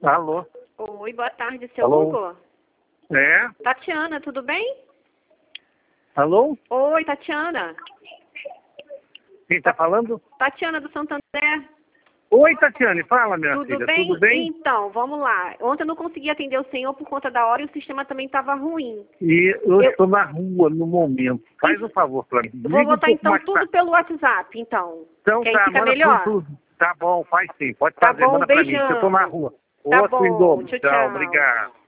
Alô? Oi, boa tarde, seu Alô? Hugo. É? Tatiana, tudo bem? Alô? Oi, Tatiana. Quem tá falando? Tatiana do Santander. Oi, Tatiane, fala, minha Tudo filha, bem? tudo bem? Então, vamos lá. Ontem eu não consegui atender o senhor por conta da hora e o sistema também estava ruim. E eu estou na rua no momento. Faz um favor pra mim. Eu vou Liga um botar pouco então mais tudo tarde. pelo WhatsApp, então. Então Que aí tá, fica manda melhor? por tudo. Tá bom, faz sim, pode Tá fazer, bom, manda pra mim, que eu tô na beijão. rua. Tá Outro bom, em dobro. tchau, Tchau, tchau. obrigado.